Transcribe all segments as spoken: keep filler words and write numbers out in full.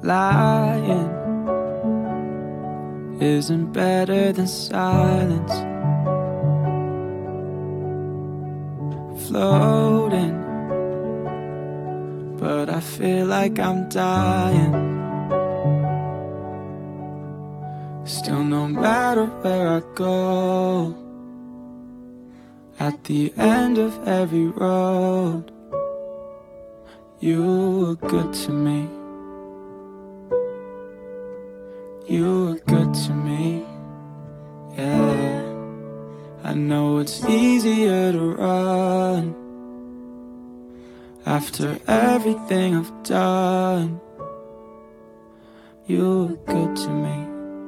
lying isn't better than silence. Floating, but I feel like I'm dying. Still, no matter where I go, at the end of every road, you were good to me. You were good to me, yeah. I know it's easier to run after everything I've done. You were good to me.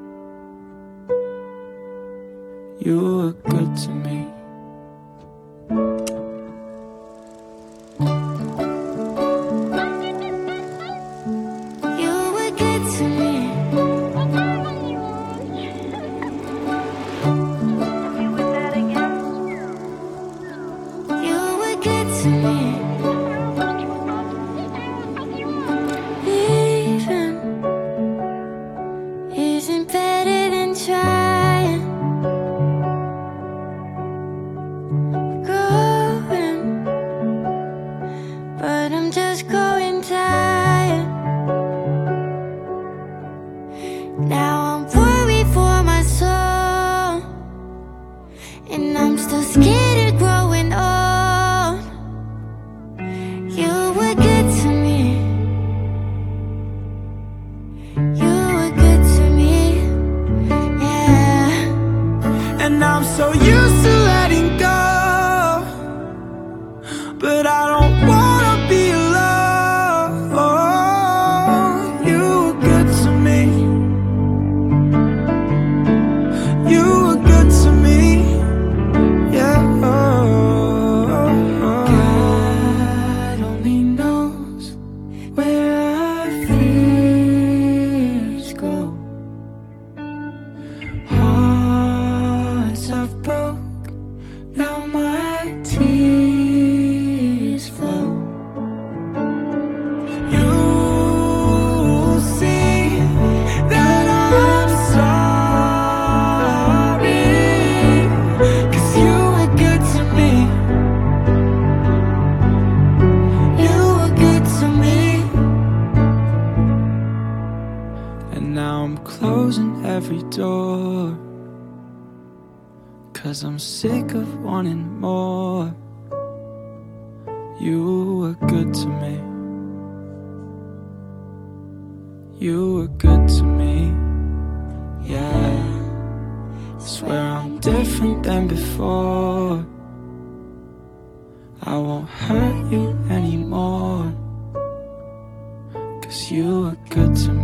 You were good to me. Cause I'm sick of wanting more. You were good to me. You were good to me, yeah. Swear I'm different than before. I won't hurt you anymore. Cause you were good to me.